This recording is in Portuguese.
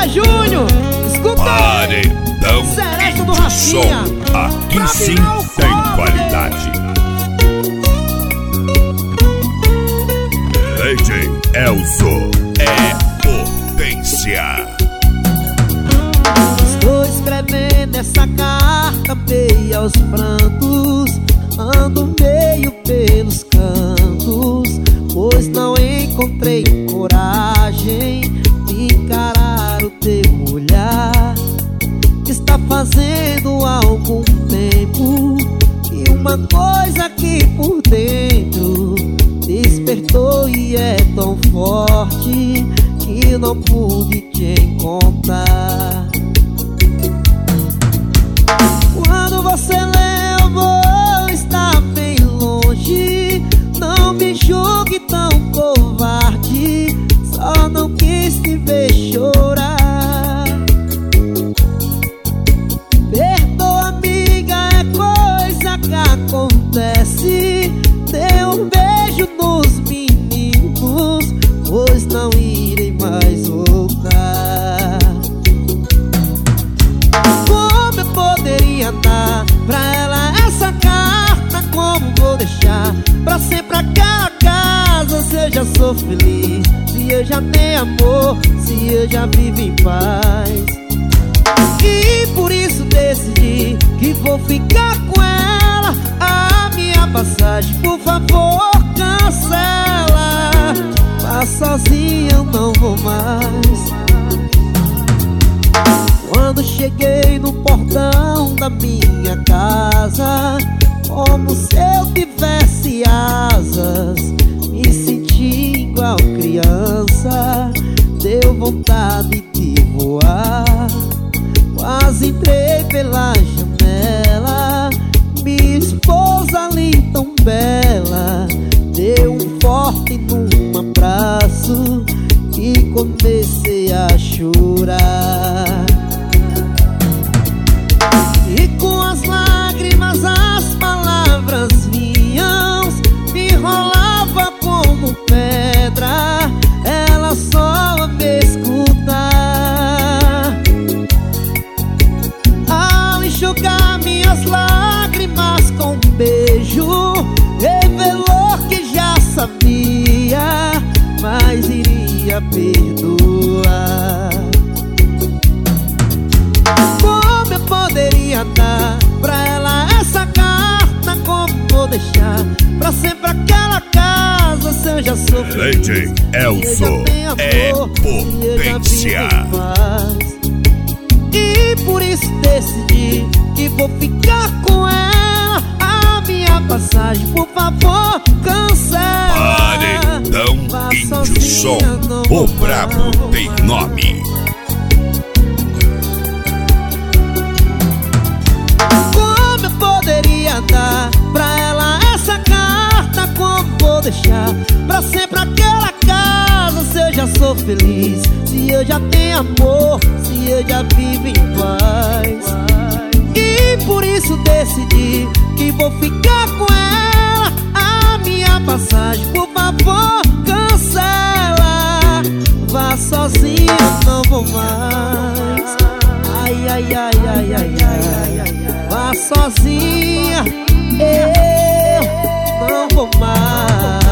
José Júnior, escuta aí. Paredão Seresta do Índio Som, Rafinha. aqui Pra sim virar o tem cobre. qualidade. Lady Elzo é potência. Estou escrevendo essa carta meio aos prantos, ando meio pelos cantos, pois não encontrei coragem de encarar o teu olhar. Está fazendo algum tempo que uma coisa aqui por dentro despertou e é tão forte que não pude te encontrar. Quando você levou, está bem longe. Não me julgue tão covarde, só não quis te ver chorar. Perdoa, amiga, é coisa que acontece. Dê um beijo nos meninos, pois não irei mais voltar. Como eu poderia dar pra ela essa carta? Como vou deixar pra sempre aquela casa? Se eu já sou feliz, se eu já tenho amor, se eu já vivo em paz. E por isso decidi que vou ficar com ela. A minha passagem, por favor, cancela. Vá sozinha, eu não vou mais. Quando cheguei no portão da minha casa, como se eu tivesse asas, me senti igual criança. Deu vontade de voar. Quase entrei pela janela, minha esposa ali tão bela deu um forte num abraço e comecei a chorar. E com as lágrimas as palavras vinham, me enrolava como pedra, ela só me escutar. Ao enxugar minhas lágrimas com um beijo, revelou que já sabia, mas iria perdoar. Como eu poderia dar pra ela essa carta? Como vou deixar pra sempre aquela casa? Se eu já sou feliz, Lady Elzo é potência. E por isso decidi que vou ficar com ela. A minha passagem, por favor, cancela. Paredão Índio Som, o brabo tem nome. Como eu poderia dar pra ela essa carta? Como vou deixar pra sempre aquela casa? Se eu já sou feliz, se eu já tenho amor, se eu já vivo em paz. E por isso decidi que vou ficar com ela. A minha passagem, por favor, cancela. Vá sozinha, não vou mais. Ai, ai, ai, ai, ai, ai. Vá sozinha, eu não vou mais.